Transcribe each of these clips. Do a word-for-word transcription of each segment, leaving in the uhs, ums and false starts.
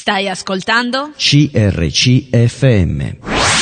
Stai ascoltando C R C F M.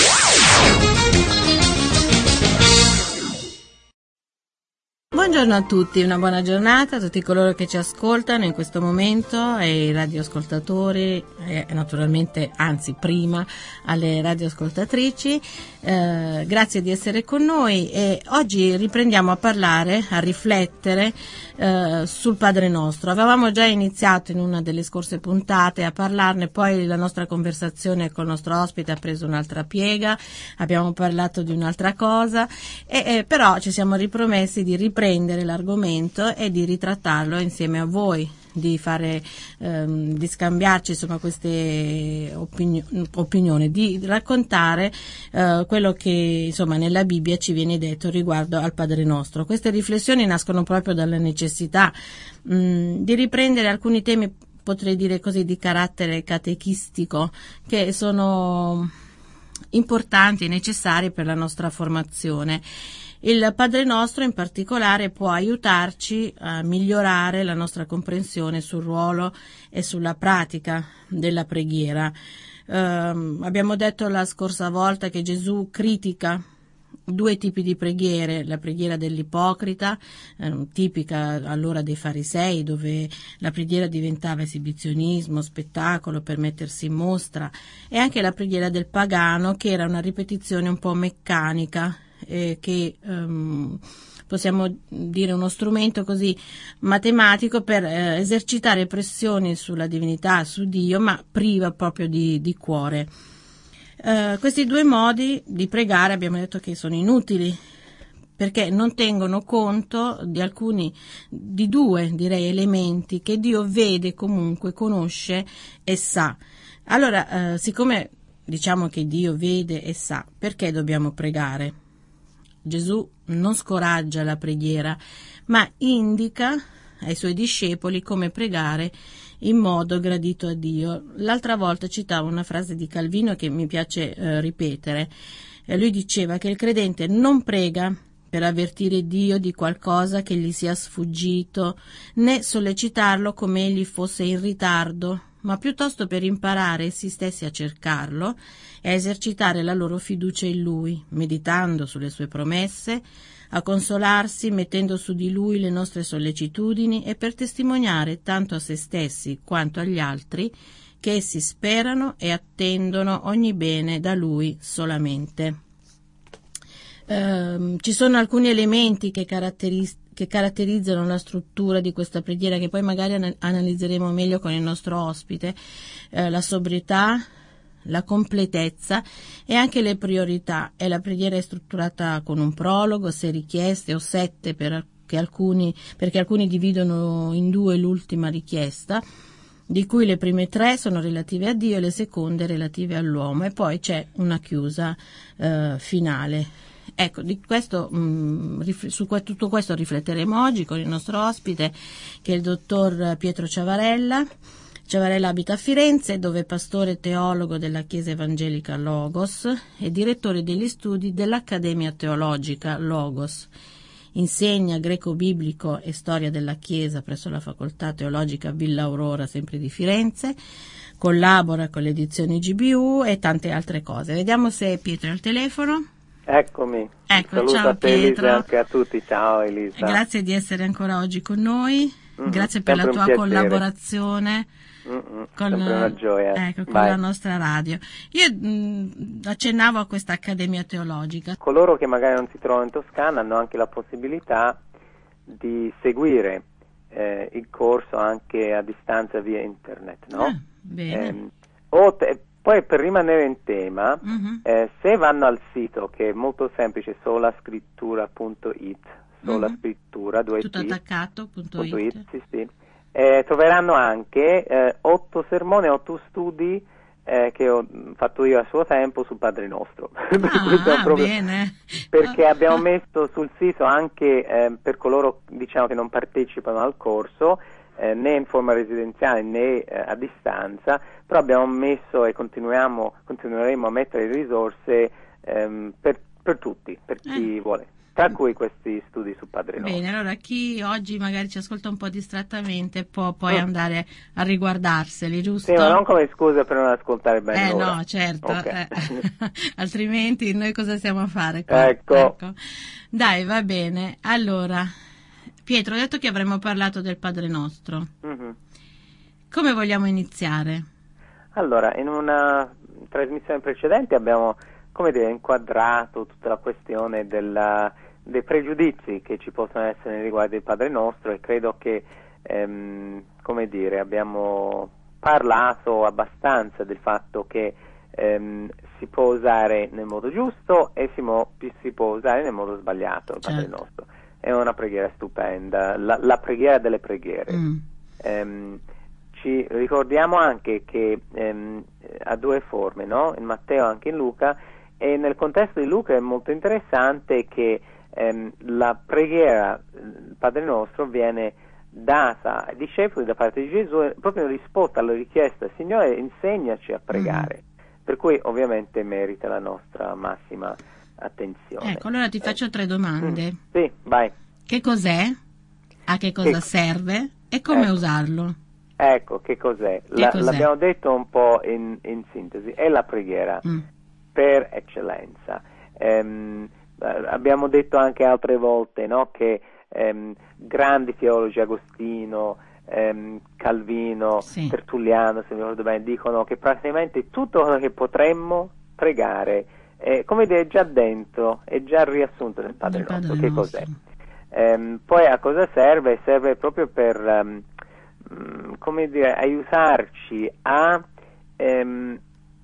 Buongiorno a tutti, una buona giornata a tutti coloro che ci ascoltano in questo momento, e i radioascoltatori e naturalmente, anzi prima, alle radioascoltatrici. Eh, grazie di essere con noi, e oggi riprendiamo a parlare, a riflettere eh, sul Padre Nostro. Avevamo già iniziato in una delle scorse puntate a parlarne, poi la nostra conversazione col nostro ospite ha preso un'altra piega, abbiamo parlato di un'altra cosa, e, e però ci siamo ripromessi di riprendere l'argomento e di ritrattarlo insieme a voi, di fare ehm, di scambiarci insomma queste opinio- opinioni, di raccontare eh, quello che insomma nella Bibbia ci viene detto riguardo al Padre Nostro. Queste riflessioni nascono proprio dalla necessità mh, di riprendere alcuni temi, potrei dire così, di carattere catechistico, che sono importanti e necessari per la nostra formazione. Il Padre Nostro in particolare può aiutarci a migliorare la nostra comprensione sul ruolo e sulla pratica della preghiera. Eh, abbiamo detto la scorsa volta che Gesù critica due tipi di preghiere: la preghiera dell'ipocrita, eh, tipica allora dei farisei, dove la preghiera diventava esibizionismo, spettacolo per mettersi in mostra, e anche la preghiera del pagano, che era una ripetizione un po' meccanica, Eh, che um, possiamo dire uno strumento così matematico per eh, esercitare pressioni sulla divinità, su Dio, ma priva proprio di, di cuore. Uh, questi due modi di pregare abbiamo detto che sono inutili, perché non tengono conto di alcuni, di due direi elementi che Dio vede, comunque conosce e sa. Allora, uh, siccome diciamo che Dio vede e sa, perché dobbiamo pregare? Gesù non scoraggia la preghiera, ma indica ai suoi discepoli come pregare in modo gradito a Dio. L'altra volta citavo una frase di Calvino che mi piace eh, ripetere. Eh, lui diceva che il credente non prega per avvertire Dio di qualcosa che gli sia sfuggito, né sollecitarlo come egli fosse in ritardo, ma piuttosto per imparare essi stessi a cercarlo e a esercitare la loro fiducia in Lui, meditando sulle sue promesse, a consolarsi mettendo su di Lui le nostre sollecitudini, e per testimoniare tanto a se stessi quanto agli altri che essi sperano e attendono ogni bene da Lui solamente. Uh, ci sono alcuni elementi che, caratteris- che caratterizzano la struttura di questa preghiera, che poi magari an- analizzeremo meglio con il nostro ospite: uh, la sobrietà, la completezza e anche le priorità. E la preghiera è strutturata con un prologo, sei richieste o sette, per che alcuni, perché alcuni dividono in due l'ultima richiesta, di cui le prime tre sono relative a Dio e le seconde relative all'uomo, e poi c'è una chiusa uh, finale. Ecco, di questo, mh, rif- su que- tutto questo rifletteremo oggi con il nostro ospite, che è il dottor Pietro Ciavarella. Ciavarella abita a Firenze, dove è pastore e teologo della Chiesa Evangelica Logos e direttore degli studi dell'Accademia Teologica Logos. Insegna greco biblico e storia della Chiesa presso la Facoltà Teologica Villa Aurora, sempre di Firenze. Collabora con le edizioni G B U e tante altre cose. Vediamo se Pietro è al telefono. Eccomi, ecco, saluto ciao a te Pietro. Elisa, anche a tutti, ciao Elisa. Grazie di essere ancora oggi con noi, Mm-hmm, grazie per la tua piacere. collaborazione Mm-hmm, con, sempre una gioia. ecco, con la nostra radio. Io mh, accennavo a questa Accademia Teologica. Coloro che magari non si trovano in Toscana hanno anche la possibilità di seguire eh, il corso anche a distanza via internet, no? Ah, bene. Eh, o te, Poi per rimanere in tema, uh-huh. eh, se vanno al sito, che è molto semplice, solascrittura punto it, solascrittura, uh-huh. due tutto t, attaccato, punto punto it. it, sì, sì. Eh, troveranno anche eh, otto sermoni, otto studi eh, che ho fatto io a suo tempo sul Padre Nostro. Ah, proprio, bene. Perché abbiamo messo sul sito anche eh, per coloro, diciamo, che non partecipano al corso, Eh, né in forma residenziale né eh, a distanza, però abbiamo messo e continuiamo, continueremo a mettere risorse ehm, per, per tutti, per chi eh. vuole. tra cui questi studi su Padre Nostro. Bene, allora chi oggi magari ci ascolta un po' distrattamente può poi mm. andare a riguardarseli, giusto? Sì, ma non come scusa per non ascoltare bene Eh l'ora. no, certo, Okay. eh. Altrimenti noi cosa stiamo a fare qua? Ecco. ecco. Dai, va bene. Allora, Pietro, ho detto che avremmo parlato del Padre Nostro. Mm-hmm. Come vogliamo iniziare? Allora, in una trasmissione precedente abbiamo, come dire, inquadrato tutta la questione della, dei pregiudizi che ci possono essere nei riguardi del Padre Nostro, e credo che, ehm, come dire, abbiamo parlato abbastanza del fatto che ehm, si può usare nel modo giusto e si, mo, si può usare nel modo sbagliato il Padre certo. Nostro. È una preghiera stupenda, la, la preghiera delle preghiere. Mm. Ehm, ci ricordiamo anche che ehm, ha due forme, no? In Matteo e anche in Luca, e nel contesto di Luca è molto interessante che ehm, la preghiera, il Padre Nostro, viene data ai discepoli da parte di Gesù proprio in risposta alla richiesta: Signore, insegnaci a pregare. Mm. Per cui ovviamente merita la nostra massima attenzione. Ecco, allora ti faccio eh. tre domande. Mm. Sì, vai. Che cos'è? A che cosa che... serve? E come ecco. usarlo? Ecco, che cos'è? Che la, cos'è? L'abbiamo detto un po' in, in sintesi, è la preghiera mm. per eccellenza. Ehm, abbiamo detto anche altre volte, no, che ehm, grandi teologi, Agostino, ehm, Calvino, sì. Tertulliano, se mi ricordo bene, dicono che praticamente tutto quello che potremmo pregare è, come dire, già dentro, è già riassunto nel Padre, nel Nostro. Padre che Nostro. Cos'è? Ehm, poi a cosa serve? Serve proprio per... Um, come dire, aiutarci a ehm,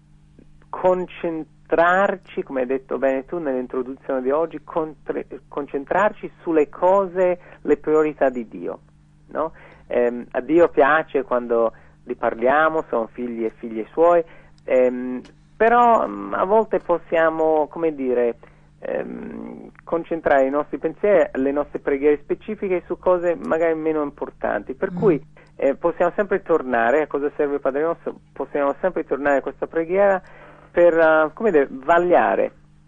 concentrarci, come hai detto bene tu nell'introduzione di oggi, contre- concentrarci sulle cose, le priorità di Dio, no? Ehm, a Dio piace quando li parliamo, sono figli e figlie suoi, ehm, però mh, a volte possiamo, come dire, ehm, concentrare i nostri pensieri, le nostre preghiere specifiche su cose magari meno importanti, per mm. cui Eh, possiamo sempre tornare a cosa serve il Padre Nostro, possiamo sempre tornare a questa preghiera per uh, come dire, vagliare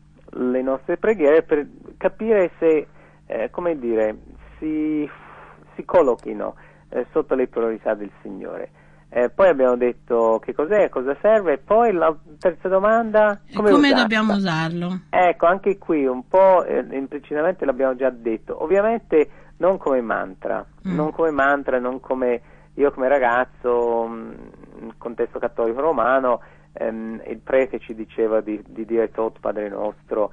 le nostre preghiere, per capire se eh, come dire, si, si collochino eh, sotto le priorità del Signore. Eh, poi abbiamo detto che cos'è, cosa serve, e poi la terza domanda, come, come dobbiamo usarlo? Ecco, anche qui un po' eh, implicitamente l'abbiamo già detto, ovviamente non come mantra, mm. non come mantra, non come io come ragazzo, nel contesto cattolico romano, ehm, il prete ci diceva di, di dire tot Padre Nostro,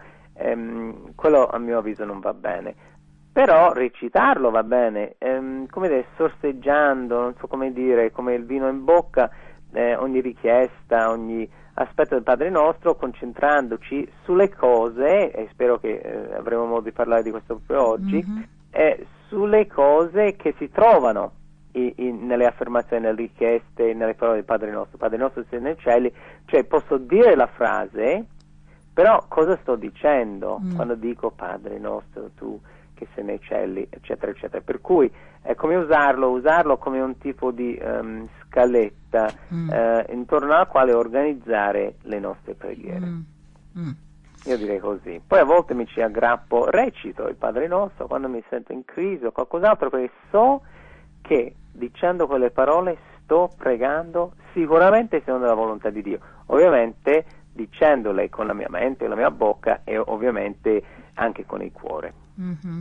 ehm, quello a mio avviso non va bene, però recitarlo va bene, ehm, come dire, sorseggiando, non so come dire, come il vino in bocca, eh, ogni richiesta, ogni aspetto del Padre Nostro, concentrandoci sulle cose, e spero che eh, avremo modo di parlare di questo proprio oggi, mm-hmm. eh, sulle cose che si trovano I, in, nelle affermazioni, nelle richieste, nelle parole del Padre Nostro. Padre Nostro sei nei cieli, cioè posso dire la frase, però cosa sto dicendo mm. quando dico Padre Nostro tu che sei nei cieli, eccetera eccetera, per cui è come usarlo usarlo come un tipo di um, scaletta mm. eh, intorno alla quale organizzare le nostre preghiere. mm. Mm. Io direi così. Poi a volte mi ci aggrappo, recito il Padre Nostro quando mi sento in crisi o qualcos'altro, perché so che dicendo quelle parole sto pregando sicuramente secondo la volontà di Dio, ovviamente dicendole con la mia mente, la mia bocca, e ovviamente anche con il cuore. Mm-hmm.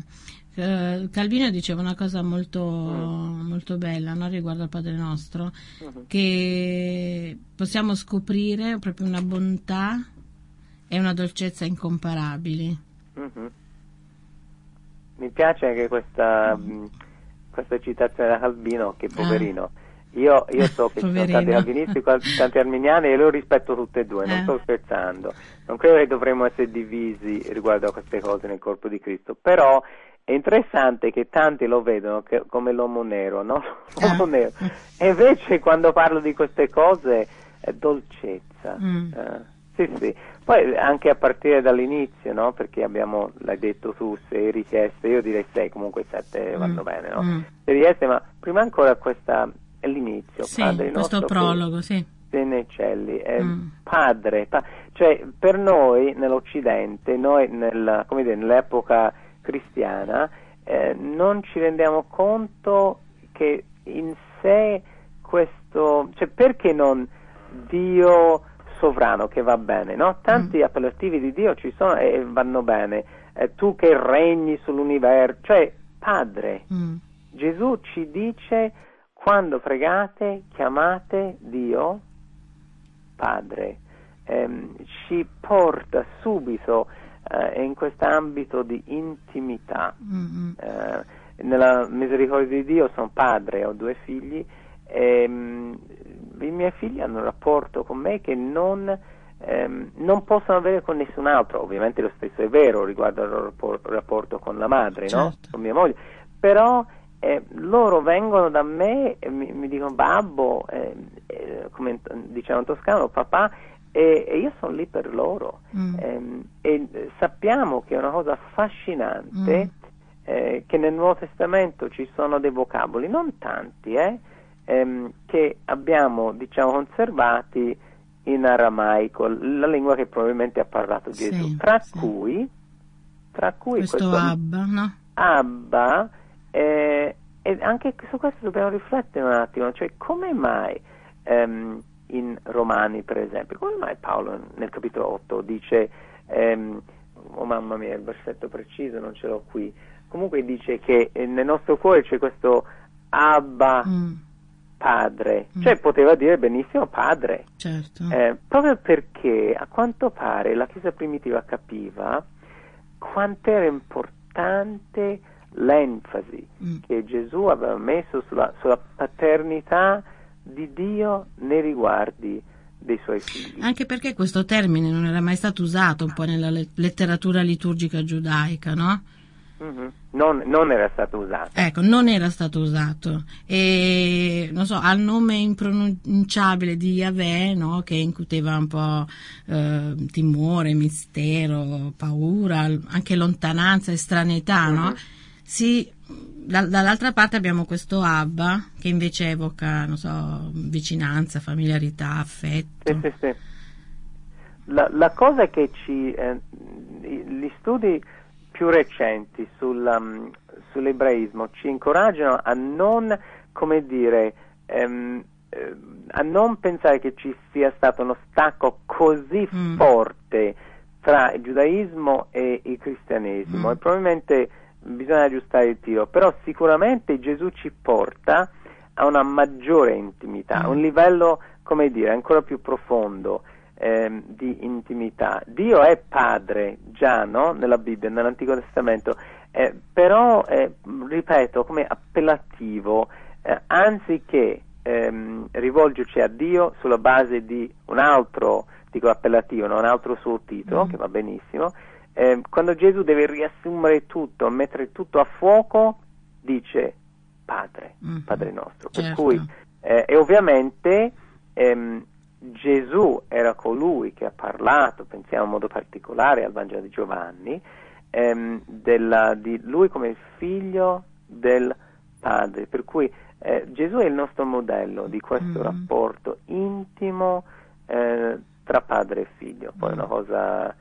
Uh, Calvino diceva una cosa molto, mm. molto bella, no? Riguardo al Padre Nostro, mm-hmm. che possiamo scoprire proprio una bontà e una dolcezza incomparabili. Mm-hmm. Mi piace anche questa mm. questa citazione da Calvino, che poverino, ah. io, io so che ci sono tanti calvinisti, tanti arminiani, e lo rispetto tutte e due, non eh. sto scherzando, non credo che dovremmo essere divisi riguardo a queste cose nel corpo di Cristo, però è interessante che tanti lo vedono che, come l'uomo nero, no? L'uomo ah. nero, e invece quando parlo di queste cose è dolcezza. Mm. Eh. Sì, sì. Poi anche a partire dall'inizio, no? Perché abbiamo, l'hai detto tu, sei richieste, io direi sei, comunque sette vanno mm. bene, no? Mm. Sei richieste, ma prima ancora questa è l'inizio. Sì, Padre questo nostro prologo, che sì. sei nei cieli, è mm. padre, pa- cioè per noi nell'Occidente, noi nel, come dire, nell'epoca cristiana, eh, non ci rendiamo conto che in sé questo, cioè perché non Dio sovrano, che va bene, no? Tanti mm. appellativi di Dio ci sono e vanno bene, eh, tu che regni sull'universo, cioè Padre. Mm. Gesù ci dice, quando pregate chiamate Dio Padre, eh, ci porta subito eh, in questo ambito di intimità. Mm-hmm. Eh, nella misericordia di Dio sono padre, ho due figli, e um, i miei figli hanno un rapporto con me che non, um, non possono avere con nessun altro. Ovviamente lo stesso è vero riguardo al loro rapporto, rapporto con la madre, certo. no? Con mia moglie, però eh, loro vengono da me e mi, mi dicono babbo, eh, eh, come diciamo in toscano, papà, e, e io sono lì per loro. Mm. Eh, e sappiamo che è una cosa affascinante. Mm. Eh, che nel Nuovo Testamento ci sono dei vocaboli, non tanti, eh, ehm, che abbiamo, diciamo, conservati in aramaico, la lingua che probabilmente ha parlato Gesù, sì, tra sì. cui tra cui questo, questo Abba, no? Abba, eh, e anche su questo dobbiamo riflettere un attimo, cioè come mai ehm, in Romani, per esempio, come mai Paolo nel capitolo otto dice, ehm, oh mamma mia, il versetto preciso non ce l'ho qui, comunque dice che nel nostro cuore c'è questo Abba mm. Padre, mm. cioè poteva dire benissimo Padre, certo. eh, proprio perché a quanto pare la Chiesa primitiva capiva quanto era importante l'enfasi mm. che Gesù aveva messo sulla, sulla paternità di Dio nei riguardi dei suoi figli. Anche perché questo termine non era mai stato usato un po' nella letteratura liturgica giudaica, no? Mm-hmm. Non, non era stato usato. Ecco, non era stato usato. E non so, al nome impronunciabile di Yahweh, no? Che incuteva un po' eh, timore, mistero, paura, anche lontananza, estraneità, mm-hmm. no? Sì, da, dall'altra parte abbiamo questo Abba che invece evoca, non so, vicinanza, familiarità, affetto. Sì, sì, sì. La, la cosa che ci eh, gli studi più recenti sul, um, sull'ebraismo ci incoraggiano a non, come dire, um, eh, a non pensare che ci sia stato uno stacco così mm. forte tra il giudaismo e il cristianesimo, mm. e probabilmente bisogna aggiustare il tiro, però sicuramente Gesù ci porta a una maggiore intimità, mm. un livello, come dire, ancora più profondo eh, di intimità. Dio è padre già, no? Nella Bibbia, nell'Antico Testamento, eh, però eh, ripeto, come appellativo, eh, anziché ehm, rivolgerci a Dio sulla base di un altro, dico appellativo, no? Un altro suo titolo, mm. che va benissimo. Eh, quando Gesù deve riassumere tutto, mettere tutto a fuoco, dice Padre, mm-hmm. Padre nostro. Certo. Per cui, eh, e ovviamente ehm, Gesù era colui che ha parlato, pensiamo in modo particolare al Vangelo di Giovanni, ehm, della, di lui come il figlio del Padre. Per cui eh, Gesù è il nostro modello di questo mm-hmm. rapporto intimo eh, tra padre e figlio. Poi è una cosa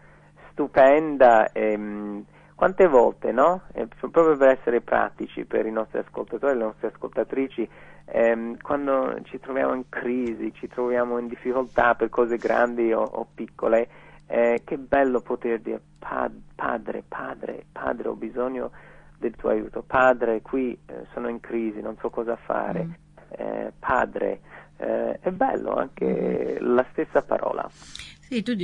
stupenda, ehm, quante volte, no? Eh, proprio per essere pratici per i nostri ascoltatori e le nostre ascoltatrici, ehm, quando ci troviamo in crisi, ci troviamo in difficoltà per cose grandi o, o piccole, eh, che bello poter dire pad, padre, padre, padre, ho bisogno del tuo aiuto, padre, qui eh, sono in crisi, non so cosa fare, mm. eh, padre, eh, è bello anche mm. la stessa parola. Sì, tu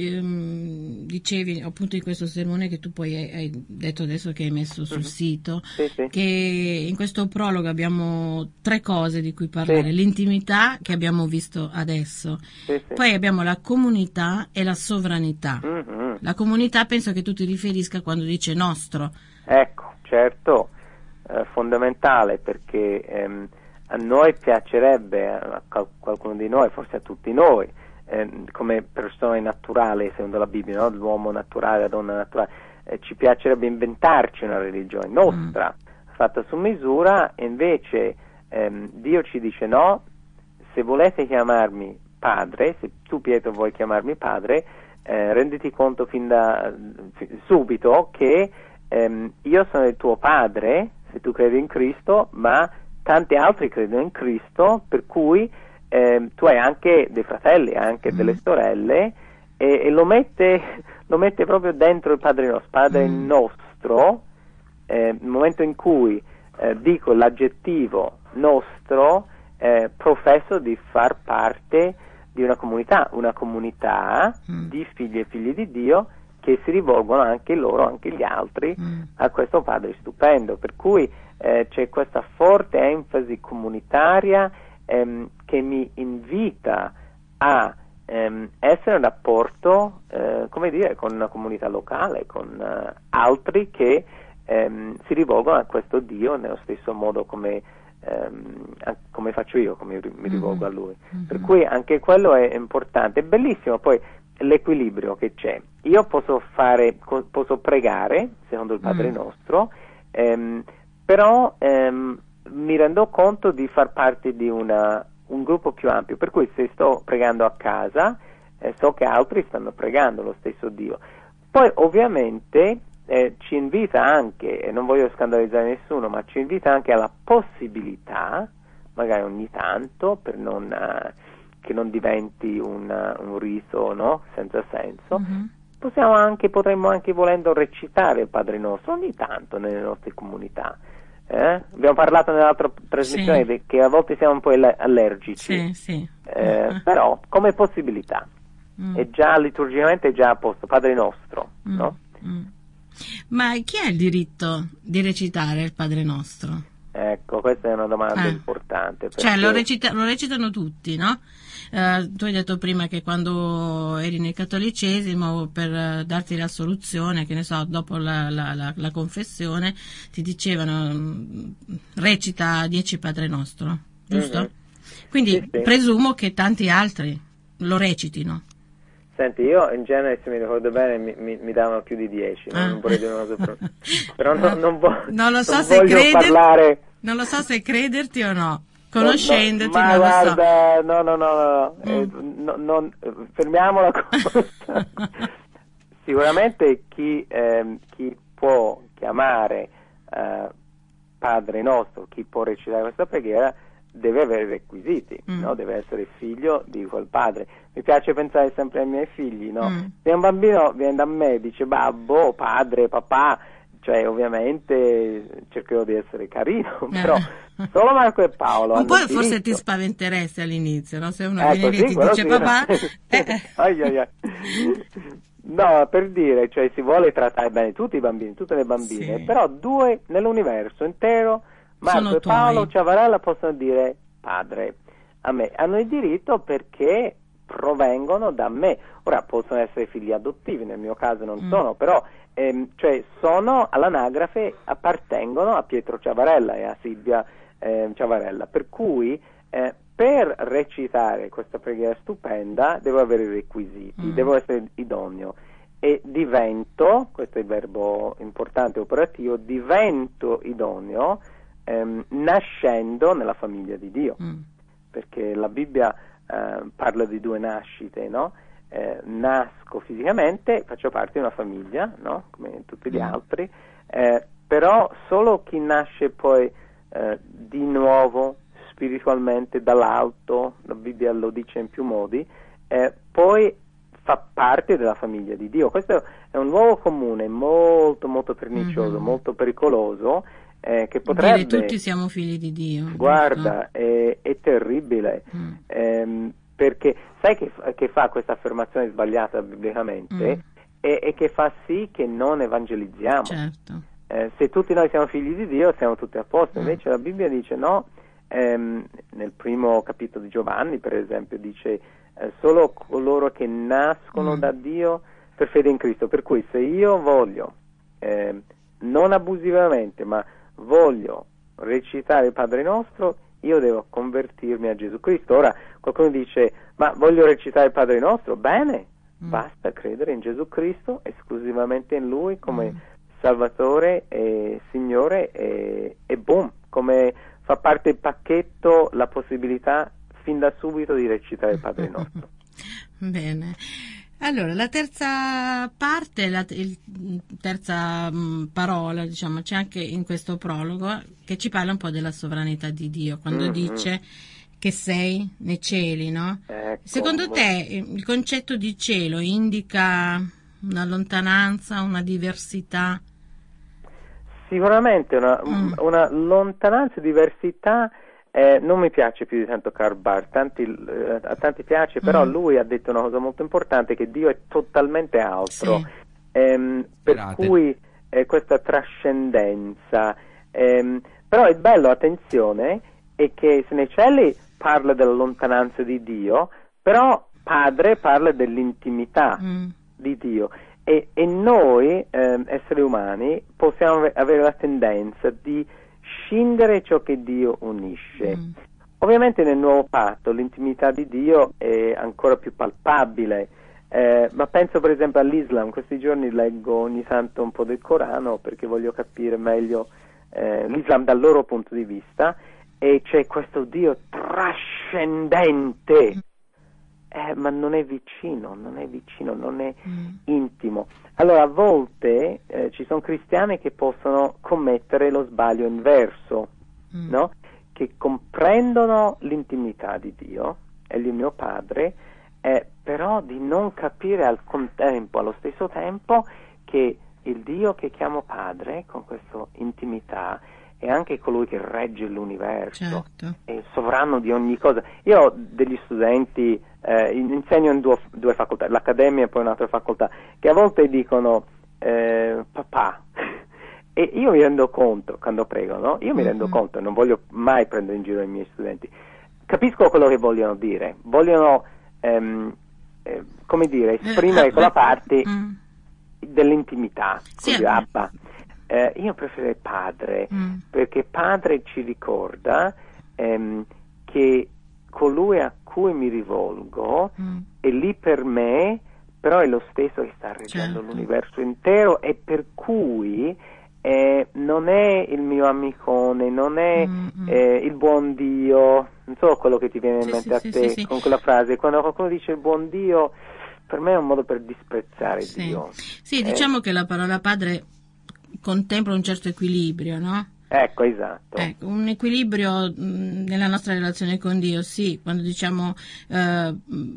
um, dicevi appunto in questo sermone che tu poi hai, hai detto adesso che hai messo sul mm-hmm. sito, sì, sì. che in questo prologo abbiamo tre cose di cui parlare, sì. l'intimità che abbiamo visto adesso, sì, sì. poi abbiamo la comunità e la sovranità. Mm-hmm. La comunità penso che tu ti riferisca quando dice nostro. Ecco, certo, eh, fondamentale, perché ehm, a noi piacerebbe, a qualcuno di noi, forse a tutti noi, Eh, come persone naturali, secondo la Bibbia, no? L'uomo naturale, la donna naturale, eh, ci piacerebbe inventarci una religione nostra, mm. fatta su misura, e invece ehm, Dio ci dice no, se volete chiamarmi padre, se tu Pietro vuoi chiamarmi padre, eh, renditi conto fin da f- subito che ehm, io sono il tuo padre, se tu credi in Cristo, ma tanti altri credono in Cristo, per cui ehm, tu hai anche dei fratelli, anche mm. delle sorelle, e, e lo mette lo mette proprio dentro il Padre nostro, Padre mm. nostro, eh, nel momento in cui eh, dico l'aggettivo nostro, eh, professo di far parte di una comunità, una comunità mm. di figli e figli di Dio che si rivolgono anche loro, anche gli altri, mm. a questo Padre stupendo, per cui eh, c'è questa forte enfasi comunitaria ehm, che mi invita a ehm, essere in rapporto, eh, come dire, con una comunità locale, con uh, altri che ehm, si rivolgono a questo Dio nello stesso modo come Um, come faccio io, come mi rivolgo mm-hmm. a Lui. Mm-hmm. Per cui anche quello è importante. È bellissimo poi l'equilibrio che c'è. Io posso fare, co- posso pregare secondo il Padre mm. nostro, ehm, però ehm, mi rendo conto di far parte di una, un gruppo più ampio. Per cui se sto pregando a casa, eh, so che altri stanno pregando lo stesso Dio. Poi ovviamente Eh, ci invita anche, e non voglio scandalizzare nessuno, ma ci invita anche alla possibilità, magari ogni tanto, per non uh, che non diventi un, uh, un riso, no? Senza senso, mm-hmm. possiamo anche, potremmo anche volendo recitare il Padre Nostro ogni tanto nelle nostre comunità. Eh? Abbiamo parlato nell'altra trasmissione sì. che a volte siamo un po' allergici, sì, sì. Eh, uh-huh. però come possibilità, mm. è già liturgicamente è già a posto, Padre Nostro, mm. no? Mm. Ma chi ha il diritto di recitare il Padre Nostro? Ecco, questa è una domanda ah. importante. Perché... Cioè, lo, recita- lo recitano tutti, no? Uh, tu hai detto prima che quando eri nel cattolicesimo, per uh, darti la soluzione, che ne so, dopo la, la, la, la confessione, ti dicevano um, recita dieci Padre Nostro, giusto? Mm-hmm. Quindi sì, sì. presumo che tanti altri lo recitino. Senti, io in genere, se mi ricordo bene, mi, mi, mi davano più di dieci, no? ah. non vorrei dire una cosa per... però no, non, vo- non lo so non se voglio creder... parlare... Non lo so se crederti o no, conoscendoti no, no, ma non guarda, lo so. No, no, no, no, mm. eh, no non, fermiamola cosa. Sicuramente chi, eh, chi può chiamare eh, Padre Nostro, chi può recitare questa preghiera, deve avere requisiti, mm. no? Deve essere figlio di quel padre. Mi piace pensare sempre ai miei figli, no? Mm. Se un bambino viene da me e dice babbo, padre, papà, cioè ovviamente cercherò di essere carino, però solo Marco e Paolo un po' forse diritto. Ti spaventeresti all'inizio, no? Se uno ecco, viene lì sì, e ti dice sì, papà eh. ai, ai, ai. No, per dire, cioè si vuole trattare bene tutti i bambini, tutte le bambine, sì. Però due nell'universo intero, Marco sono e Paolo tuoi. Ciavarella, possono dire padre a me, hanno il diritto perché provengono da me. Ora possono essere figli adottivi, nel mio caso non mm. sono, però ehm, cioè sono all'anagrafe, appartengono a Pietro Ciavarella e a Silvia eh, Ciavarella, per cui eh, per recitare questa preghiera stupenda devo avere i requisiti, mm. devo essere idoneo e divento, questo è il verbo importante operativo, divento idoneo ehm, nascendo nella famiglia di Dio, mm. perché la Bibbia eh, parla di due nascite, no? Eh, nasco fisicamente, faccio parte di una famiglia, no? Come tutti gli mm. altri, eh, però solo chi nasce poi eh, di nuovo spiritualmente dall'alto, la Bibbia lo dice in più modi, eh, poi fa parte della famiglia di Dio. Questo è un luogo comune molto molto pernicioso, mm-hmm. molto pericoloso, eh, che potrebbe dire tutti siamo figli di Dio. Guarda, è, è terribile, mm. ehm, perché sai che, che fa questa affermazione sbagliata biblicamente mm. e, e che fa sì che non evangelizziamo. Certo. Eh, se tutti noi siamo figli di Dio siamo tutti a posto, mm. invece la Bibbia dice no, ehm, nel primo capitolo di Giovanni per esempio dice eh, solo coloro che nascono mm. da Dio per fede in Cristo, per cui se io voglio eh, non abusivamente ma voglio recitare il Padre Nostro, io devo convertirmi a Gesù Cristo. Ora qualcuno dice ma voglio recitare il Padre Nostro, bene, mm. basta credere in Gesù Cristo, esclusivamente in Lui come mm. Salvatore e Signore e, e boom, come fa parte del pacchetto la possibilità fin da subito di recitare il Padre Nostro. Bene. Allora, la terza parte, la il, terza mh, parola, diciamo, c'è anche in questo prologo che ci parla un po' della sovranità di Dio, quando mm-hmm. dice che sei nei cieli, no? Ecco. Secondo te il concetto di cielo indica una lontananza, una diversità? Sicuramente una, mm. una lontananza, diversità. Eh, non mi piace più di tanto Karl Barth, tanti, eh, a tanti piace, però mm. lui ha detto una cosa molto importante, che Dio è totalmente altro, sì. ehm, per Pirate. cui eh, questa trascendenza, ehm, però il bello, attenzione, è che Senecelli parla della lontananza di Dio, però Padre parla dell'intimità mm. di Dio, e, e noi eh, esseri umani possiamo avere la tendenza di scindere ciò che Dio unisce. Mm. Ovviamente nel nuovo patto l'intimità di Dio è ancora più palpabile, eh, ma penso per esempio all'Islam. Questi giorni leggo ogni tanto un po' del Corano perché voglio capire meglio eh, l'Islam dal loro punto di vista, e c'è questo Dio trascendente, eh, ma non è vicino, non è vicino, non è mm. intimo. Allora a volte eh, ci sono cristiani che possono commettere lo sbaglio inverso, mm. no? Che comprendono l'intimità di Dio, Egli è mio Padre, eh, però di non capire al contempo, allo stesso tempo, che il Dio che chiamo Padre, con questa intimità, è anche colui che regge l'universo, certo. È sovrano di ogni cosa. Io ho degli studenti, eh, insegno in due, due facoltà, l'accademia e poi un'altra facoltà, che a volte dicono eh, papà, e io mi rendo conto, quando prego, no? Io mi mm-hmm. rendo conto, non voglio mai prendere in giro i miei studenti, capisco quello che vogliono dire, vogliono, ehm, eh, come dire, esprimere quella parte mm. dell'intimità, sì, così, Abba. Eh, io preferirei Padre, mm. perché Padre ci ricorda ehm, che colui a cui mi rivolgo mm. è lì per me, però è lo stesso che sta reggendo certo. l'universo intero, e per cui eh, non è il mio amicone, non è mm. eh, il buon Dio, non so quello che ti viene in sì, mente sì, a te sì, sì. con quella frase, quando qualcuno dice il buon Dio, per me è un modo per disprezzare sì. Dio. Sì, diciamo eh. che la parola Padre contempla un certo equilibrio, no? Ecco, esatto. Ecco, un equilibrio mh, nella nostra relazione con Dio, sì, quando diciamo eh,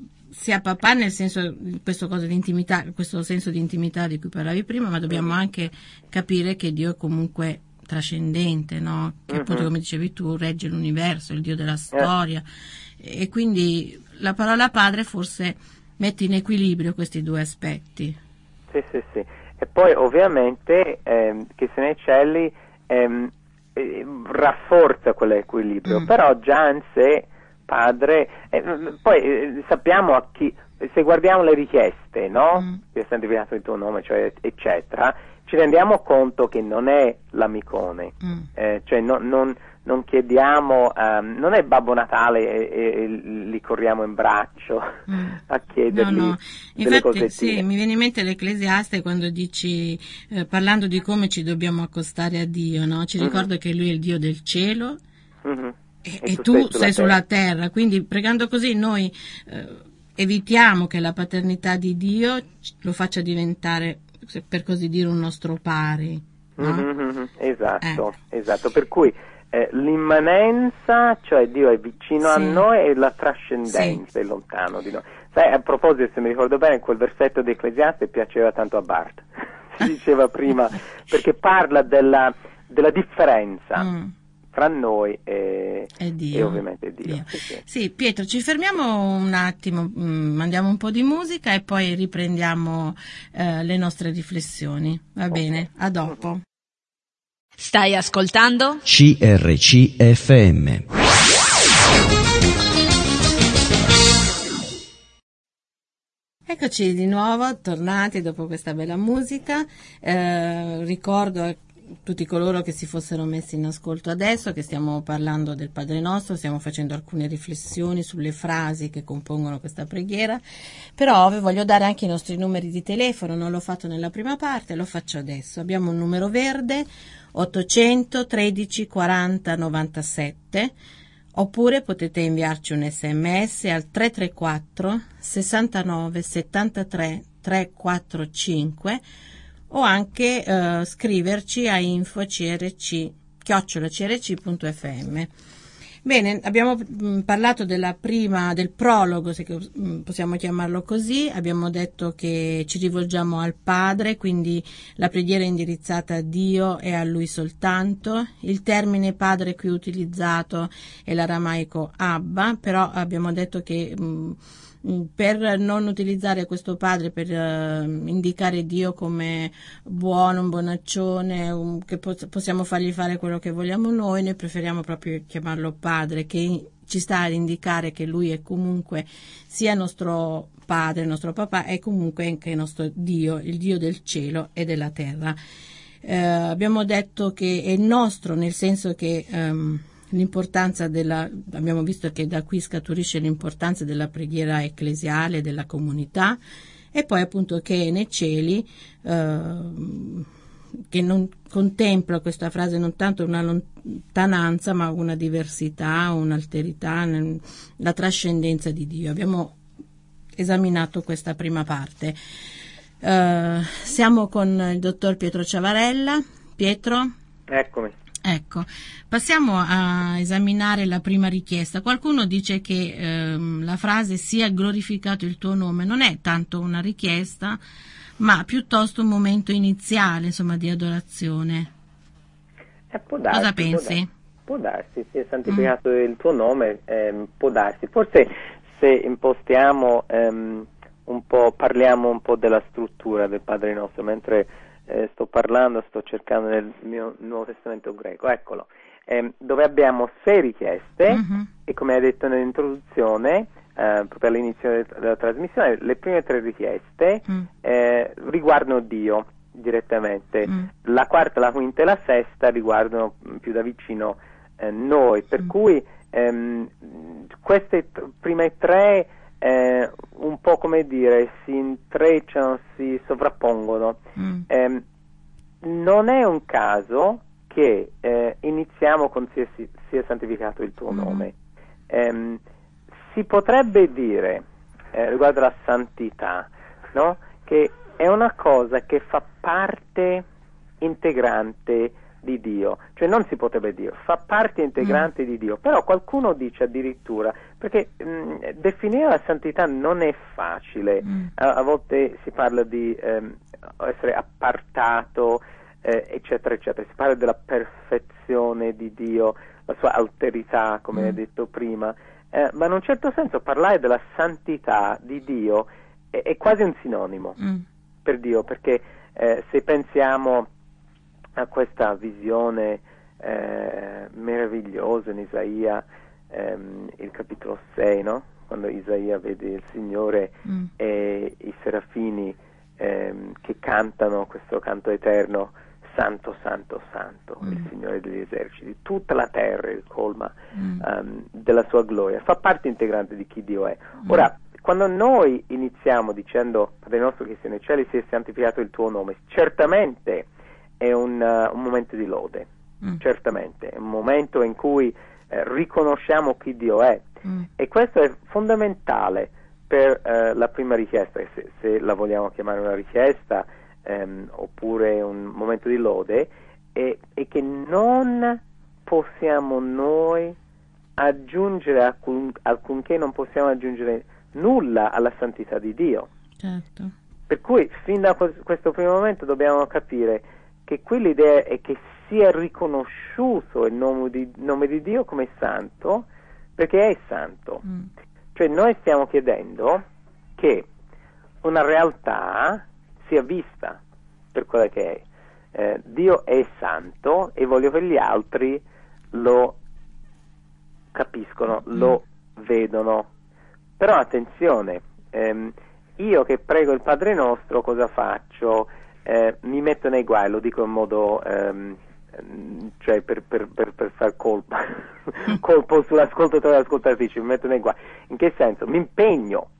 sia papà, nel senso, questo cosa di intimità, questo senso di intimità di cui parlavi prima, ma dobbiamo mm-hmm. anche capire che Dio è comunque trascendente, no? Che mm-hmm. appunto, come dicevi tu, regge l'universo, il Dio della storia, eh. e quindi la parola Padre forse mette in equilibrio questi due aspetti. Sì, sì, sì. E poi ovviamente ehm, che Senecelli ehm, eh, rafforza quell'equilibrio, mm. però già in sé Padre, eh, poi eh, sappiamo a chi, se guardiamo le richieste, no? Mm. Che è santificato il tuo nome, cioè eccetera, ci rendiamo conto che non è l'amicone, mm. eh, cioè no, non, non chiediamo, um, non è Babbo Natale e, e, e li corriamo in braccio mm. a chiedergli no, no. delle Infatti, cosettine. sì, mi viene in mente l'Ecclesiaste quando dici, eh, parlando di come ci dobbiamo accostare a Dio, no? Ci mm-hmm. ricorda che Lui è il Dio del cielo mm-hmm. e, e, e tu sei terra. sulla terra, quindi pregando così noi eh, evitiamo che la paternità di Dio lo faccia diventare, per così dire, un nostro pari, no? Mm-hmm. Esatto, eh. esatto, per cui Eh, l'immanenza, cioè Dio è vicino sì. a noi, e la trascendenza sì. è lontano di noi. Sai, a proposito, se mi ricordo bene, quel versetto di Ecclesiaste piaceva tanto a Barth, si diceva prima, perché parla della, della differenza mm. tra noi e, e, Dio. e ovviamente Dio. Dio. Sì, sì. sì, Pietro, ci fermiamo un attimo, mh, mandiamo un po' di musica e poi riprendiamo eh, le nostre riflessioni. Va okay. bene, a dopo. Mm-hmm. Stai ascoltando? C R C F M. Eccoci di nuovo, tornati dopo questa bella musica. Eh, ricordo a tutti coloro che si fossero messi in ascolto adesso che stiamo parlando del Padre Nostro, stiamo facendo alcune riflessioni sulle frasi che compongono questa preghiera, però vi voglio dare anche i nostri numeri di telefono, non l'ho fatto nella prima parte, lo faccio adesso. Abbiamo un numero verde ottocento tredici quaranta novantasette, oppure potete inviarci un sms al tre tre quattro sessantanove settantatré trequatrocinque o anche eh, scriverci a info crc chiocciola crc punto f m. Bene, abbiamo mh, parlato della prima, del prologo, se mh, possiamo chiamarlo così. Abbiamo detto che ci rivolgiamo al Padre, quindi la preghiera è indirizzata a Dio e a Lui soltanto. Il termine Padre qui utilizzato è l'aramaico Abba, però abbiamo detto che mh, per non utilizzare questo Padre per uh, indicare Dio come buono, un bonaccione, un, che po- possiamo fargli fare quello che vogliamo noi, noi preferiamo proprio chiamarlo Padre, che ci sta ad indicare che Lui è comunque sia nostro Padre, nostro papà, e comunque anche nostro Dio, il Dio del cielo e della terra. Uh, abbiamo detto che è nostro, nel senso che um, l'importanza della, abbiamo visto che da qui scaturisce l'importanza della preghiera ecclesiale, della comunità, e poi appunto che è nei cieli, eh, che non contempla questa frase non tanto una lontananza ma una diversità, un'alterità, la trascendenza di Dio. Abbiamo esaminato questa prima parte. Eh, siamo con il dottor Pietro Ciavarella. Pietro? Eccomi. Ecco, passiamo a esaminare la prima richiesta. Qualcuno dice che ehm, la frase sia glorificato il tuo nome non è tanto una richiesta, ma piuttosto un momento iniziale, insomma, di adorazione. Eh, può darsi, Cosa pensi? Può darsi, sia santificato mm. il tuo nome, ehm, può darsi. Forse se impostiamo ehm, un po', parliamo un po' della struttura del Padre nostro, mentre Eh, sto parlando, sto cercando nel mio Nuovo Testamento greco, eccolo, eh, dove abbiamo sei richieste mm-hmm. e come hai detto nell'introduzione, eh, proprio all'inizio de- della trasmissione, le prime tre richieste mm. eh, riguardano Dio direttamente, mm. la quarta, la quinta e la sesta riguardano più da vicino eh, noi, per mm. cui ehm, queste t- prime tre Eh, un po' come dire si intrecciano, si sovrappongono. Mm. Eh, non è un caso che eh, iniziamo con sia, sia santificato il tuo mm. nome. Eh, si potrebbe dire eh, riguardo alla santità, no? Che è una cosa che fa parte integrante di Dio, cioè non si potrebbe dire, fa parte integrante mm. di Dio, però qualcuno dice addirittura, perché mh, definire la santità non è facile, mm. a, a volte si parla di ehm, essere appartato, eh, eccetera, eccetera, si parla della perfezione di Dio, la sua alterità, come mm. hai detto prima, eh, ma in un certo senso parlare della santità di Dio è, è quasi un sinonimo mm. per Dio, perché eh, se pensiamo a questa visione eh, meravigliosa in Isaia, ehm, il capitolo sei, no? Quando Isaia vede il Signore mm. e i serafini ehm, che cantano questo canto eterno, Santo, Santo, Santo, mm. il Signore degli eserciti, tutta la terra il colma mm. um, della sua gloria, fa parte integrante di chi Dio è. Mm. Ora, quando noi iniziamo dicendo Padre nostro che sei nei cieli, sia santificato il tuo nome, certamente è un, uh, un momento di lode, mm. certamente, è un momento in cui eh, riconosciamo chi Dio è, mm. e questo è fondamentale per uh, la prima richiesta, se, se la vogliamo chiamare una richiesta ehm, oppure un momento di lode, e, e che non possiamo noi aggiungere alcun, alcunché non possiamo aggiungere nulla alla santità di Dio. Certo. Per cui fin da questo primo momento dobbiamo capire che qui l'idea è che sia riconosciuto il nome di, nome di Dio come santo, perché è santo. Mm. Cioè noi stiamo chiedendo che una realtà sia vista per quella che è. Eh, Dio è santo e voglio che gli altri lo capiscono, mm. lo vedono. Però attenzione, ehm, io che prego il Padre nostro cosa faccio? Eh, mi metto nei guai, lo dico in modo ehm, cioè per, per, per, per far colpa colpo sull'ascoltatore e l'ascoltatrice, mi metto nei guai. In che senso? Mi impegno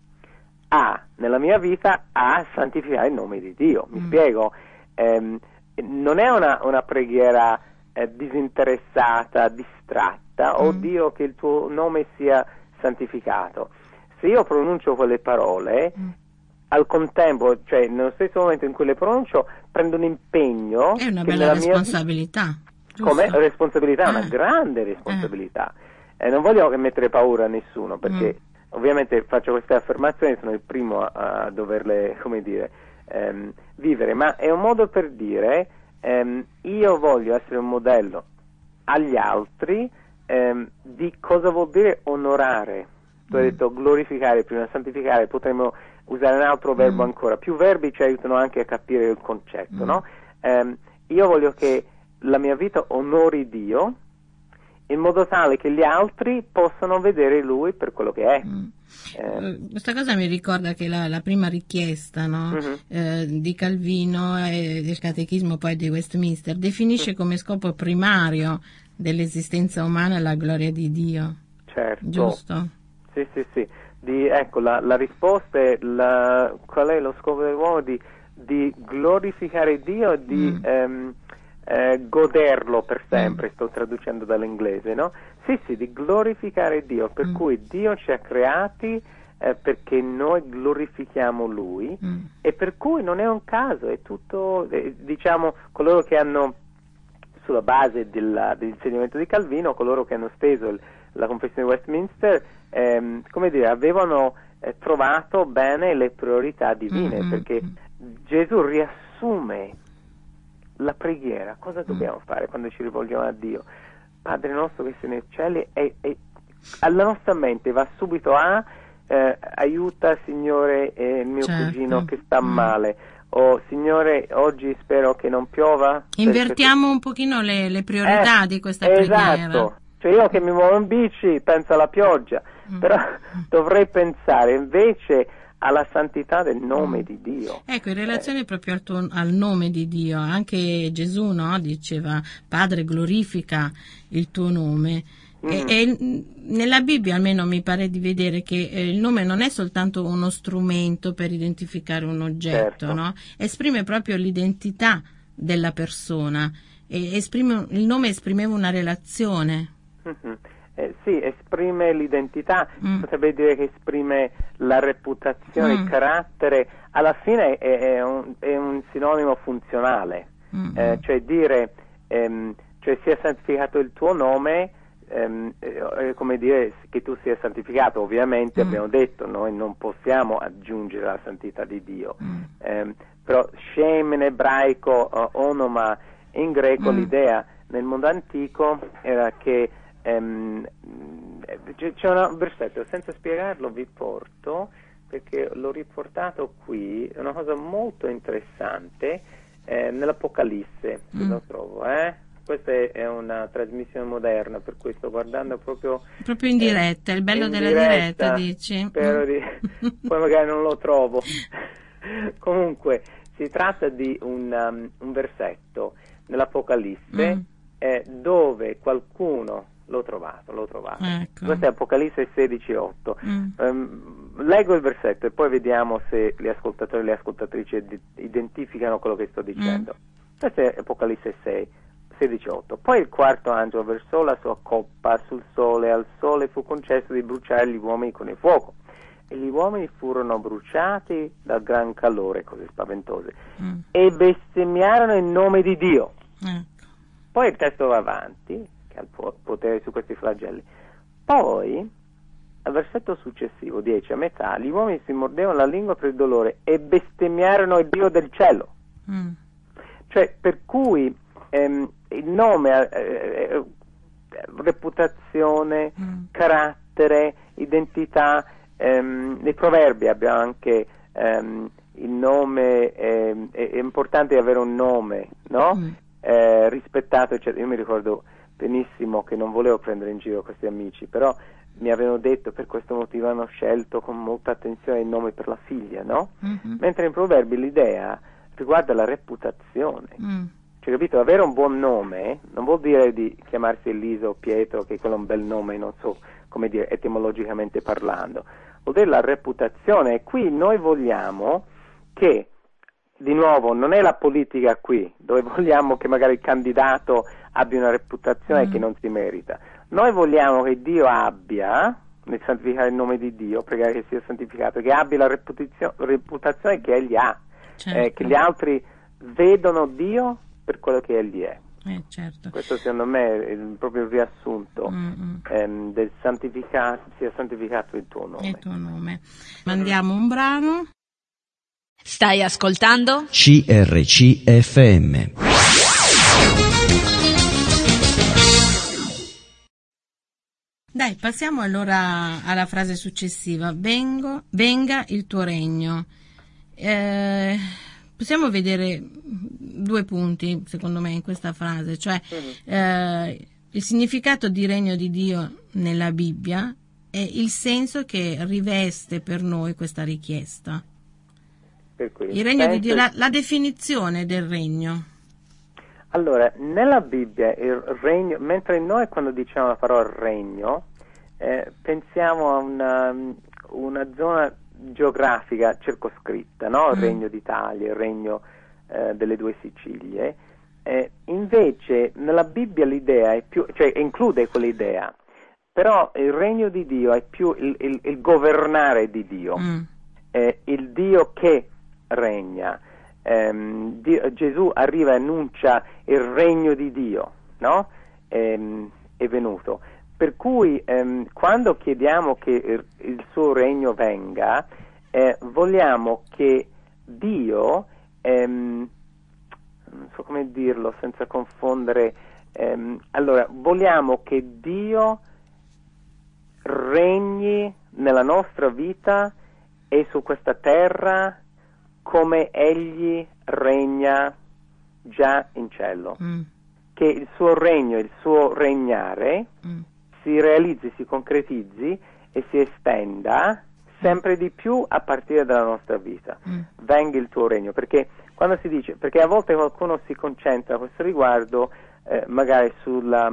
a, nella mia vita, a santificare il nome di Dio. Mi mm. spiego? Ehm, non è una, una preghiera eh, disinteressata, distratta, benedetta, o Mm. Dio che il tuo nome sia santificato. Se io pronuncio quelle parole, Mm. al contempo, cioè nello stesso momento in cui le pronuncio, prendo un impegno È una che bella nella mia responsabilità. giusto? come responsabilità, una Eh. grande responsabilità. Eh, non voglio mettere paura a nessuno, perché Mm. ovviamente faccio queste affermazioni, sono il primo a, a doverle, come dire, ehm, vivere, ma è un modo per dire ehm, io voglio essere un modello agli altri ehm, di cosa vuol dire onorare. Tu hai Mm. detto glorificare prima, santificare, potremmo usare un altro verbo Mm. ancora. Più verbi ci aiutano anche a capire il concetto, Mm. no? Ehm, io voglio che la mia vita onori Dio in modo tale che gli altri possano vedere Lui per quello che è. Mm. Eh, Eh, Questa cosa mi ricorda che la, la prima richiesta, no, Mhm. eh, di Calvino e del Catechismo poi di Westminster definisce come scopo primario dell'esistenza umana la gloria di Dio, certo. giusto? Sì, sì, sì. Di, ecco, la, la risposta è la, qual è lo scopo dell'uomo? Di, di glorificare Dio, di Mm. ehm, eh, goderlo per sempre, sto traducendo dall'inglese, no? Sì, sì, di glorificare Dio, per Mm. cui Dio ci ha creati eh, perché noi glorifichiamo Lui, Mm. e per cui non è un caso, è tutto, eh, diciamo, coloro che hanno, sulla base della, dell'insegnamento di Calvino, coloro che hanno steso il, la confessione di Westminster, ehm, come dire, avevano eh, trovato bene le priorità divine, Mm, mm, perché mm. Gesù riassume la preghiera. Cosa Mm. dobbiamo fare quando ci rivolgiamo a Dio? Padre nostro che sei nei cieli, e, e alla nostra mente va subito a eh, aiuta Signore eh, mio Certo. cugino che sta Mm. male, o Signore oggi spero che non piova. Invertiamo un pochino le, le priorità Eh, di questa preghiera. esatto. Cioè io che mi muovo in bici penso alla pioggia, Mm. però dovrei pensare invece alla santità del nome Mm. di Dio. Ecco, in relazione proprio al, tuo, al nome di Dio, anche Gesù, no, diceva Padre glorifica il tuo nome. Mm. E, e nella Bibbia almeno mi pare di vedere che eh, il nome non è soltanto uno strumento per identificare un oggetto, Certo. no? Esprime proprio l'identità della persona, e esprime, il nome esprimeva una relazione. Mhm. Eh, sì, esprime l'identità, Mm. potrebbe dire che esprime la reputazione, Mm. il carattere, alla fine è, è, un, è un sinonimo funzionale, Mm. eh, cioè dire, ehm, cioè sia santificato il tuo nome, ehm, è come dire che tu sia santificato. Ovviamente Mm. abbiamo detto, noi non possiamo aggiungere la santità di Dio, Mm. ehm, però Shem in ebraico, uh, onoma in greco, Mm. l'idea nel mondo antico era che ehm, c'è, c'è un versetto, senza spiegarlo vi porto, perché l'ho riportato qui, è una cosa molto interessante, eh, nell'Apocalisse, se Mm. lo trovo, eh? Questa è, è una trasmissione moderna, per cui sto guardando proprio... Proprio in diretta, eh, il bello in della diretta, diretta, dici? spero Mm. di... poi magari non lo trovo. Comunque, si tratta di un, um, un versetto nell'Apocalisse Mm. eh, dove qualcuno, l'ho trovato, l'ho trovato. Ecco. Questo è Apocalisse sedici otto. Mm. Um, leggo il versetto e poi vediamo se gli ascoltatori e le ascoltatrici id- identificano quello che sto dicendo. Mm. Questo è Apocalisse sei, sedici otto. Poi il quarto angelo versò la sua coppa sul sole, e al sole fu concesso di bruciare gli uomini con il fuoco. E gli uomini furono bruciati dal gran calore, cose spaventose, Mm. e bestemmiarono il nome di Dio. Ecco. Poi il testo va avanti, che ha il po- potere su questi flagelli. Poi, al versetto successivo, dieci, a metà, gli uomini si mordevano la lingua per il dolore e bestemmiarono il Dio del cielo. Mm. Cioè, per cui ehm, il nome, eh, eh, reputazione, Mm. carattere, identità, ehm, nei proverbi abbiamo anche ehm, il nome, ehm, è, è importante avere un nome, no? Mm. Eh, rispettato, eccetera. Io mi ricordo benissimo che non volevo prendere in giro questi amici, però mi avevano detto per questo motivo hanno scelto con molta attenzione il nome per la figlia, no? Mhm. Mentre in proverbi l'idea riguarda la reputazione. Mm. Cioè, capito? Avere un buon nome non vuol dire di chiamarsi Elisa o Pietro, che quello è un bel nome, non so come dire, etimologicamente parlando. Vuol dire la reputazione, e qui noi vogliamo che, di nuovo, non è la politica qui, dove vogliamo che magari il candidato abbia una reputazione Mm. che non si merita. noi vogliamo che Dio abbia, nel santificare il nome di Dio, pregare che sia santificato, che abbia la reputazio- reputazione che Egli ha, certo. eh, che gli altri vedono Dio per quello che Egli è. Eh, certo. Questo secondo me è il, proprio il riassunto ehm, del santificato, sia santificato il tuo nome. Il tuo nome. Mandiamo un brano. Stai ascoltando? C R C F M. Dai, passiamo allora alla frase successiva. Vengo, venga il tuo regno. Eh, possiamo vedere due punti, secondo me, in questa frase, cioè eh, il significato di regno di Dio nella Bibbia e il senso che riveste per noi questa richiesta. Per cui Il regno senso... di Dio, la, la definizione del regno. Allora, nella Bibbia il regno, mentre noi quando diciamo la parola regno, eh, pensiamo a una, una zona geografica circoscritta, no? Il Mm. regno d'Italia, il regno eh, delle due Sicilie. Eh, invece nella Bibbia l'idea è più, cioè include quell'idea, però il regno di Dio è più il, il, il governare di Dio, Mm. eh, il Dio che regna. Ehm, Dio, Gesù arriva e annuncia il regno di Dio, no? Ehm, è venuto. Per cui ehm, quando chiediamo che il, il suo regno venga, eh, vogliamo che Dio, ehm, non so come dirlo senza confondere, ehm, allora vogliamo che Dio regni nella nostra vita e su questa terra come Egli regna già in cielo, Mm. che il suo regno, il suo regnare Mm. si realizzi, si concretizzi e si estenda sempre di più a partire dalla nostra vita. Mm. Venga il tuo regno, perché quando si dice, perché a volte qualcuno si concentra a questo riguardo eh, magari sulla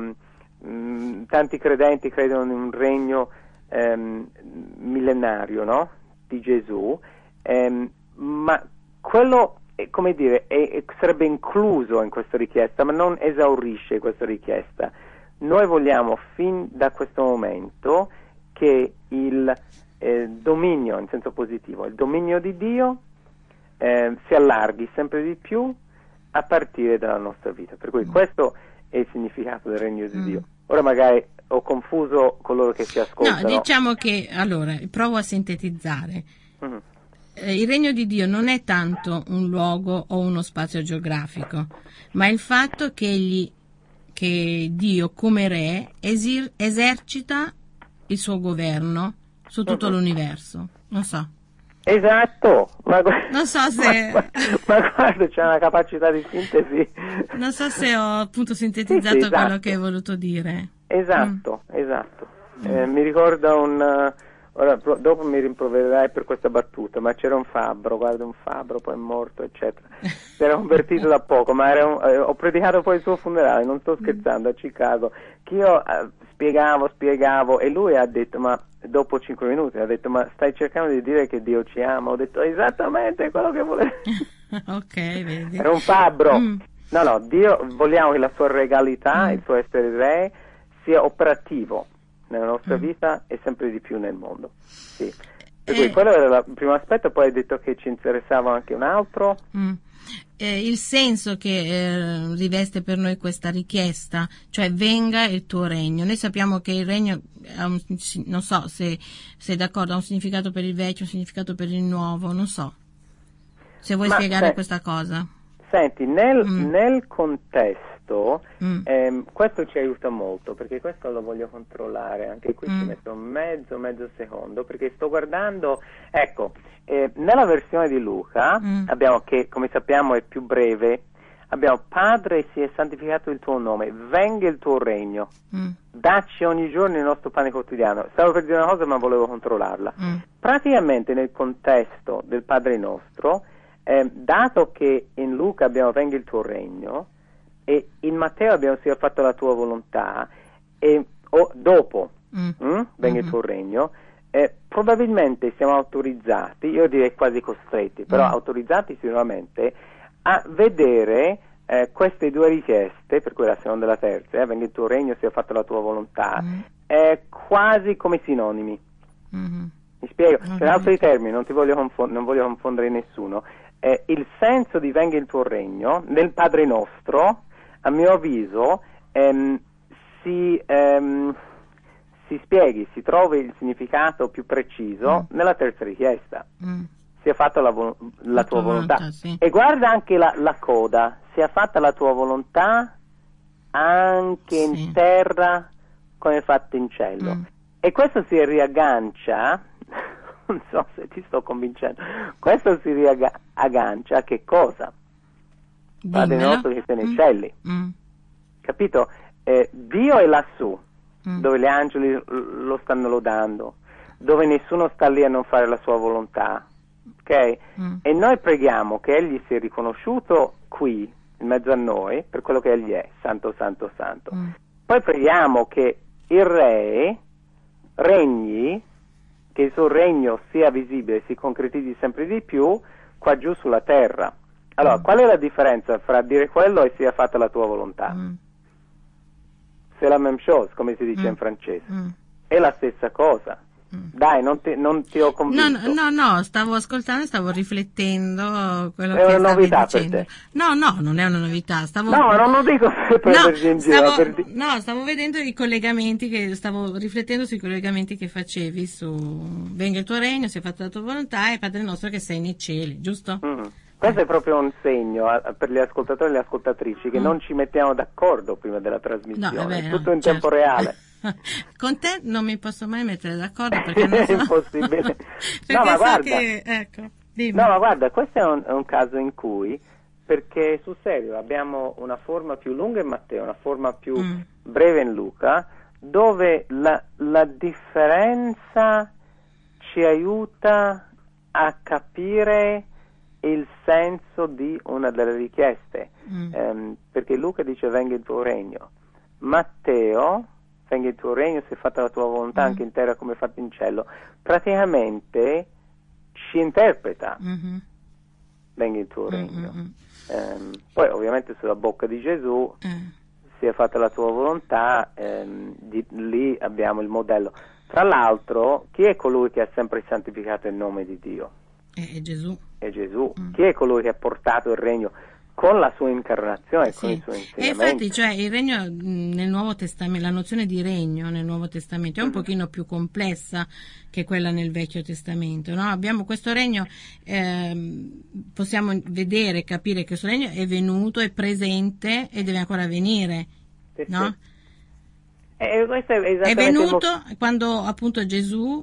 mh, tanti credenti credono in un regno ehm, millenario, no? Di Gesù, ehm, ma quello è, come dire, è, è, sarebbe incluso in questa richiesta, ma non esaurisce questa richiesta. Noi vogliamo fin da questo momento che il eh, dominio, in senso positivo, il dominio di Dio eh, si allarghi sempre di più a partire dalla nostra vita. Per cui mm. questo è il significato del regno di mm. Dio. Ora magari ho confuso coloro che ci ascoltano. No, diciamo che, allora, provo a sintetizzare. Mm. Eh, il regno di Dio non è tanto un luogo o uno spazio geografico, ma il fatto che egli che Dio come re esir- esercita il suo governo su tutto uh-huh. l'universo. Non so. Esatto. Ma gu- non so se... Ma, ma, ma guarda, c'è una capacità di sintesi. Non so se ho appunto sintetizzato sì, sì, esatto. quello che hai voluto dire. Esatto, mm. esatto. Eh, mm. Mi ricorda un... Uh, ora, pro- dopo mi rimprovererai per questa battuta, ma c'era un fabbro, guarda un fabbro, poi è morto, eccetera. Si era convertito da poco, ma era un, eh, ho predicato poi il suo funerale, non sto scherzando, a Chicago, che io eh, spiegavo, spiegavo, e lui ha detto, ma dopo cinque minuti, ha detto, ma stai cercando di dire che Dio ci ama? Ho detto, esattamente quello che volevo. Ok, vedi. Era un fabbro. Mm. No, no, Dio, vogliamo che la sua regalità, mm. il suo essere re, sia operativo nella nostra mm. vita e sempre di più nel mondo. Sì. Per cui eh, quello era il primo aspetto, poi hai detto che ci interessava anche un altro. Mm. Eh, il senso che eh, riveste per noi questa richiesta, cioè venga il tuo regno. Noi sappiamo che il regno ha un, non so se sei d'accordo, ha un significato per il vecchio, un significato per il nuovo, non so. Se vuoi Ma spiegare se, questa cosa. Senti, nel, mm. nel contesto mm. ehm, questo ci aiuta molto, perché questo lo voglio controllare, anche qui mm. ci metto mezzo, mezzo secondo, perché sto guardando, ecco, eh, nella versione di Luca mm. abbiamo che, come sappiamo, è più breve, abbiamo Padre, sia santificato il tuo nome, venga il tuo regno, mm. dacci ogni giorno il nostro pane quotidiano. Stavo per dire una cosa ma volevo controllarla. Mm. Praticamente nel contesto del Padre nostro, Eh, dato che in Luca abbiamo venga il tuo regno e in Matteo abbiamo sia fatto la tua volontà e o, dopo mm. mh, venga mm-hmm. il tuo regno, eh, probabilmente siamo autorizzati, io direi quasi costretti, però mm. autorizzati sicuramente a vedere eh, queste due richieste, per cui la seconda e la terza, eh, venga il tuo regno, sia fatta la tua volontà, mm. è quasi come sinonimi. Mm-hmm. Mi spiego, okay. Per altri termini, non ti voglio, confond- non voglio confondere nessuno, eh, il senso di venga il tuo regno, nel Padre nostro, a mio avviso, ehm, si, ehm, si spieghi, si trovi il significato più preciso mm. nella terza richiesta. Mm. Sia fatta la, vo- la, la tua volontà, volontà sì. E guarda anche la, la coda, sia fatta la tua volontà anche sì. in terra come è fatta in cielo. Mm. E questo si riaggancia, non so se ti sto convincendo, questo si riaggancia a che cosa? Padre nostro che sei nei mm. cieli. Mm. Capito? Eh, Dio è lassù, mm. dove gli angeli lo stanno lodando, dove nessuno sta lì a non fare la sua volontà. Ok? Mm. E noi preghiamo che egli sia riconosciuto qui, in mezzo a noi, per quello che egli è, santo, santo, santo. Mm. Poi preghiamo che il re regni, che il suo regno sia visibile, si concretizzi sempre di più qua giù sulla terra. Allora, mm. qual è la differenza fra dire quello e sia fatta la tua volontà? Mm. C'est la même chose, come si dice mm. in francese. Mm. È la stessa cosa. Dai, non ti, non ti ho convinto. No, no, no, stavo ascoltando e stavo riflettendo quello è che una stavi novità dicendo. Per te. No, no, non è una novità. Stavo... No, non lo dico per prenderci no, in giro. Stavo... Per di... No, stavo vedendo i collegamenti che stavo riflettendo sui collegamenti che facevi su venga il tuo regno, sia fatta la tua volontà e Padre nostro che sei nei cieli, giusto? Mm. Questo è proprio un segno a, per gli ascoltatori e le ascoltatrici che mm. non ci mettiamo d'accordo prima della trasmissione, no, vabbè, è tutto no, in certo. tempo reale. Con te non mi posso mai mettere d'accordo perché non so... è impossibile. perché no, ma so guarda, che... ecco, dimmi. No, ma guarda, questo è un, è un caso in cui, perché sul serio abbiamo una forma più lunga in Matteo, una forma più mm. breve in Luca, dove la, la differenza ci aiuta a capire il senso di una delle richieste, mm. ehm, perché Luca dice venga il tuo regno, Matteo venga il tuo regno, sia fatta la tua volontà mm. anche in terra come è fatta in cielo, praticamente ci interpreta mm-hmm. venga il tuo regno. Mm-hmm. ehm, poi ovviamente sulla bocca di Gesù mm. sia fatta la tua volontà, ehm, di, lì abbiamo il modello. Tra l'altro, chi è colui che ha sempre santificato il nome di Dio? È Gesù. È Gesù. Mm. Chi è colui che ha portato il regno con la sua incarnazione, sì. con i suoi insegnamenti? E infatti, cioè, il regno nel Nuovo Testamento, la nozione di regno nel Nuovo Testamento è un mm. pochino più complessa che quella nel Vecchio Testamento, no? Abbiamo questo regno, ehm, possiamo vedere, capire che questo regno è venuto, è presente e deve ancora venire, sì, no? Sì. E questo è, è venuto mo- quando appunto Gesù,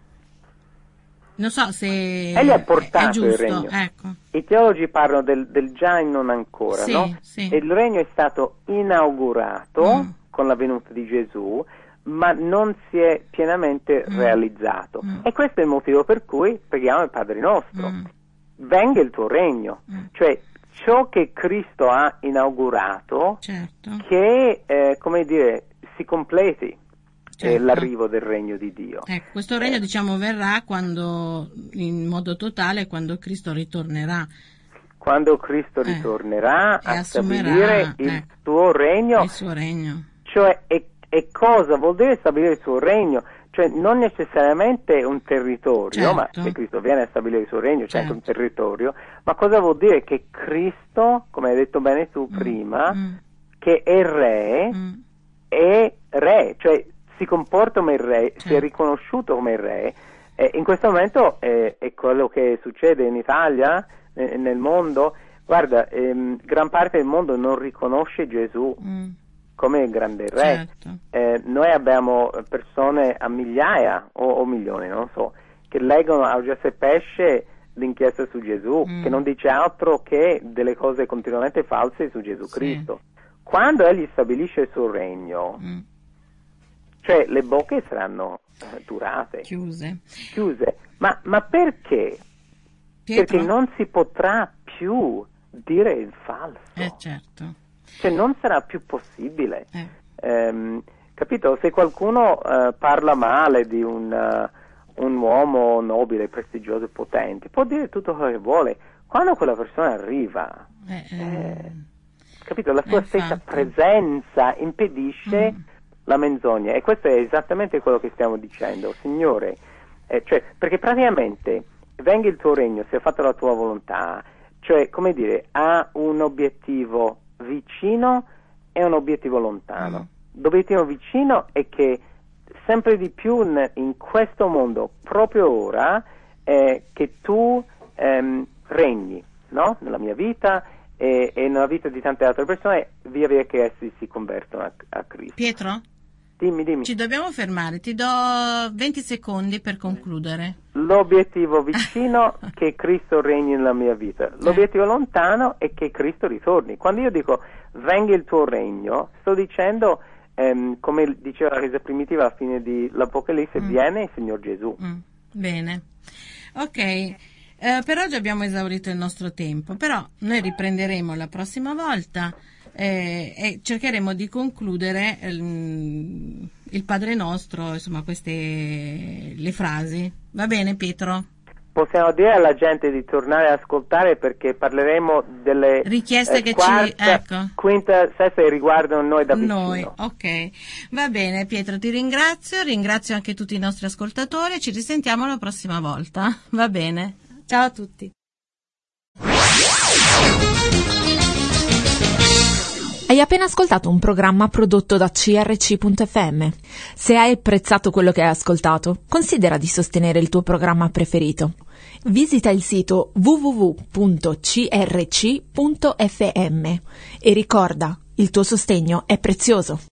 non so se egli ha portato è giusto, il regno. Ecco. I teologi parlano del, del già e non ancora, sì, no? Sì. E il regno è stato inaugurato mm. con la venuta di Gesù, ma non si è pienamente mm. realizzato. Mm. E questo è il motivo per cui preghiamo il Padre nostro. Mm. Venga il tuo regno, mm. cioè ciò che Cristo ha inaugurato, certo. che, eh, come dire, si completi. Certo. L'arrivo del regno di Dio. Ecco, questo regno eh. diciamo verrà quando, in modo totale, quando Cristo ritornerà. Quando Cristo eh. ritornerà e a stabilire il eh. suo regno. Il suo regno. Cioè, e, e cosa vuol dire stabilire il suo regno? Cioè, non necessariamente un territorio, certo. ma se Cristo viene a stabilire il suo regno c'è certo. anche un territorio, ma cosa vuol dire? Che Cristo, come hai detto bene tu mm. prima, mm. che è re, mm. è re, cioè si comporta come il re, certo. si è riconosciuto come il re, e in questo momento è, è quello che succede in Italia, eh, nel mondo. Guarda, ehm, gran parte del mondo non riconosce Gesù mm. come il grande re. Certo. Eh, noi abbiamo persone a migliaia o, o milioni, non so, che leggono a Giuseppe Pesce l'inchiesta su Gesù, mm. che non dice altro che delle cose continuamente false su Gesù sì. Cristo. Quando egli stabilisce il suo regno, mm. cioè le bocche saranno eh, durate, chiuse, chiuse. Ma, ma perché? Pietro? Perché non si potrà più dire il falso. Eh certo. Cioè non sarà più possibile. Eh. Ehm, capito? Se qualcuno uh, parla male di un, uh, un uomo nobile, prestigioso e potente, può dire tutto quello che vuole. Quando quella persona arriva, eh, eh, capito? La sua Infatti. stessa presenza impedisce mm. la menzogna, e questo è esattamente quello che stiamo dicendo, Signore, eh, cioè, perché praticamente venga il tuo regno, sia fatta la tua volontà, cioè, come dire, ha un obiettivo vicino e un obiettivo lontano. Mm. L'obiettivo vicino è che sempre di più in, in questo mondo, proprio ora, eh, che tu ehm, regni, no? Nella mia vita e, e nella vita di tante altre persone, via via che essi si convertono a, a Cristo. Pietro? Dimmi, dimmi. Ci dobbiamo fermare, ti do venti secondi per concludere. L'obiettivo vicino è che Cristo regni nella mia vita, l'obiettivo eh. lontano è che Cristo ritorni. Quando io dico venga il tuo regno, sto dicendo, ehm, come diceva la Chiesa primitiva alla fine dell'Apocalisse, mm. viene il Signor Gesù. Mm. Bene, ok, eh, per oggi abbiamo esaurito il nostro tempo, però noi riprenderemo la prossima volta. Eh, e cercheremo di concludere il, il Padre Nostro, insomma, queste le frasi. Va bene, Pietro? Possiamo dire alla gente di tornare ad ascoltare, perché parleremo delle richieste eh, che quarta, ci ecco. quinta, sesta e riguardano noi da vicino. Noi, ok. Va bene, Pietro, ti ringrazio, ringrazio anche tutti i nostri ascoltatori, ci risentiamo la prossima volta. Va bene. Ciao a tutti. Hai appena ascoltato un programma prodotto da C R C punto F M. Se hai apprezzato quello che hai ascoltato, considera di sostenere il tuo programma preferito. Visita il sito w w w punto c r c punto f m e ricorda, il tuo sostegno è prezioso.